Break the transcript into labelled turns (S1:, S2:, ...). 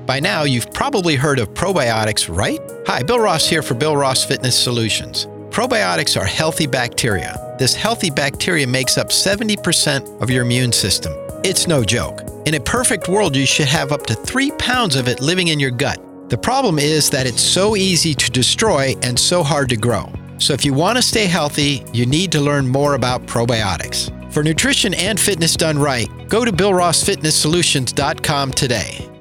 S1: By now, you've probably heard of probiotics, right? Hi, Bill Ross here for Bill Ross Fitness Solutions. Probiotics are healthy bacteria. This healthy bacteria makes up 70% of your immune system. It's no joke. In a perfect world, you should have up to 3 pounds of it living in your gut. The problem is that it's so easy to destroy and so hard to grow. So if you want to stay healthy, you need to learn more about probiotics. For nutrition and fitness done right, go to BillRossFitnessSolutions.com today.